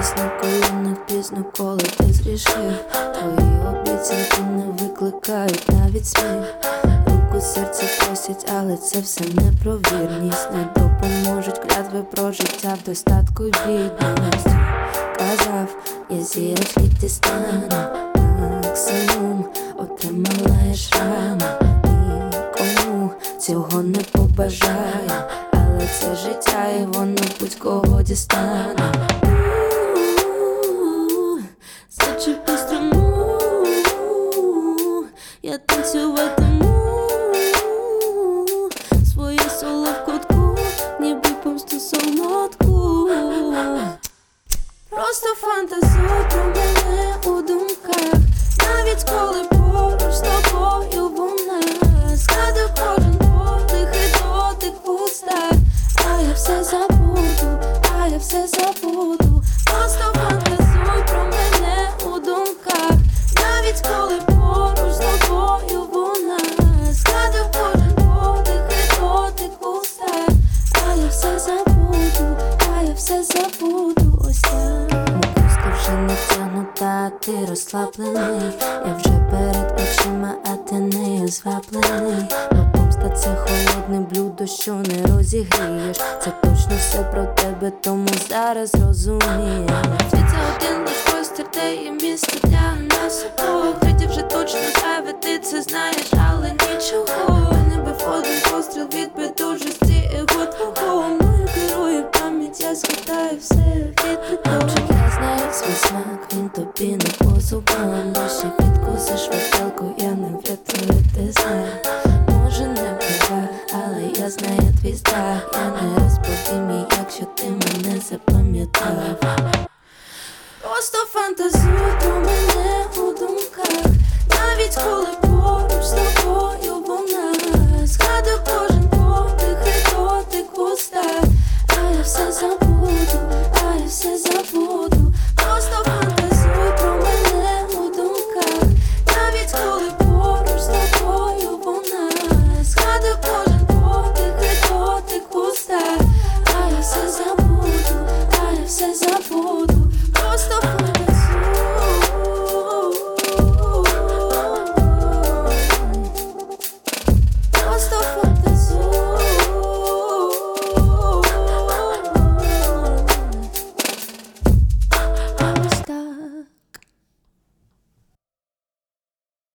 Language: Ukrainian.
пісня, коли не пізно, коли ти зрішив. Твої обіцянки не викликають навіть сміх. Руку серце просять, але це все не про вірність. Не допоможуть клятви про життя в достатку й бідності. Казав, я зірочки дістану, максимум отримала я шрама. Нікому цього не побажаю, але це життя і воно будь-кого дістане. Зачепи струму, я танцюватиму своє соло в кутку, ніби помсту солодку. Просто фантазуй про мене у думках, навіть коли поруч з тобою вона. Згадую кожен подих і дотик в устах, а я все забуду, а я все забуду. Просто фантазуй про мене у думках, навіть коли поруч з тобою вона. Згадую кожен подих і дотик в устах, а я все забуду, а я все забуду. Ось так. Мотузка вже натягнута, а ти розслаблений. Я вже перед очима, а ти нею зваблений. Бо помста — це холодне блюдо, що не розігрієш. Це точно все про тебе, тому зараз розумієш. Світ — це один лиш простір, де є місце для нас обох. Третє вже точно зайве, ти це знаєш, але нічого. Мене бив один постріл від байдужості, его твого. Мною керує пам'ять, я згадаю все від підлоги. Я знаю свій смак, він тобі не по зубам. Дощі відкусиш виделку, я не врятую, ти знаєш. Може не права, але я знаю твій страх. Я не розповім їй, якщо ти мене запам'ятав. Просто фантазуй про мене у думках, навіть коли поруч з тобою вона. Згадую кожен подих і дотик в устах, а я все забуду, а я все забуду. Просто фантазуй про мене у думках, навіть коли поруч з тобою вона. Згадую кожен подих і дотик в устах, а я все забуду, а я все забуду. Просто